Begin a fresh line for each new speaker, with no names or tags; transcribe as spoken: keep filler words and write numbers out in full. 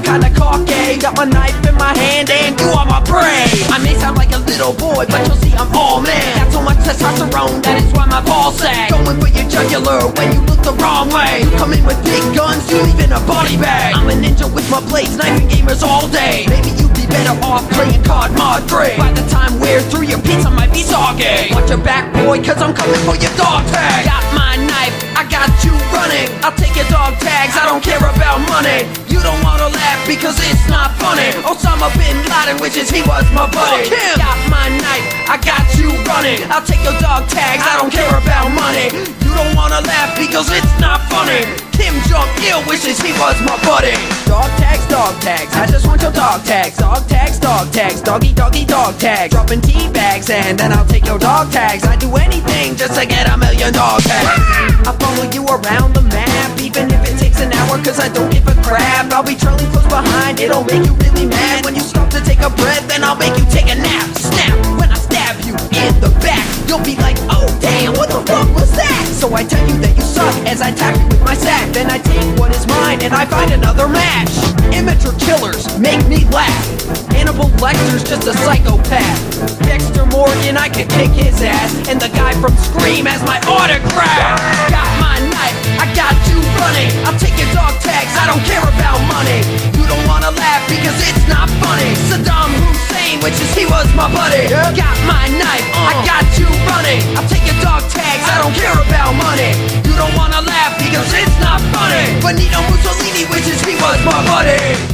kinda cocky. Got my knife in my hand and you are my prey. I may sound like a little boy, but you'll see I'm all man. Got so much testosterone, that is why my balls sag. Going for your jugular when you look the wrong way. You come in with big guns, you leave in a body bag. I'm a ninja with my blades, knifing gamers all day. Maybe you'd be better off playing C O D Mod three. By the time we're through, your pizza might be soggy. Watch your back, boy, cause I'm coming for your dog tag. Got my knife, I got you running. I'll take your dog tags, I don't care about money. You don't wanna laugh because it's not funny. Osama bin Laden wishes he was my buddy. Got my knife, I got you running. I'll take your dog tags, I don't care about money. You don't wanna laugh because it's not funny. Kim Jong-il wishes he was my buddy. Dog tags, dog tags, I just want your dog tags. Dog tags, dog tags, doggy doggy dog tags. Dropping tea bags and then I'll take your dog tags. I do anything just to get a million dog tags. I follow you around the map, even if it takes an hour, cause I don't give a crap. I'll be trailing close behind, it'll make you really mad. When you stop to take a breath, then I'll make you take a nap. Snap, when I stab you in the back, you'll be like, oh damn, what the fuck was that? So I tell you that you suck as I tap you with my sack. Then I take what is mine and I find another match. Immature killers make me laugh. Hannibal Lecter's just a psychopath. Dexter Morgan, I can kick his ass. And the guy from Scream has my autograph. Got my knife, I got you running. I'll take your dog tags, I don't care about money. You don't wanna laugh because it's not funny. Saddam Hussein wishes he was my buddy. Got my knife, I got you running. I'll take your dog tags, I don't care about money. You don't wanna laugh because it's not funny. Benito Mussolini wishes he was my buddy.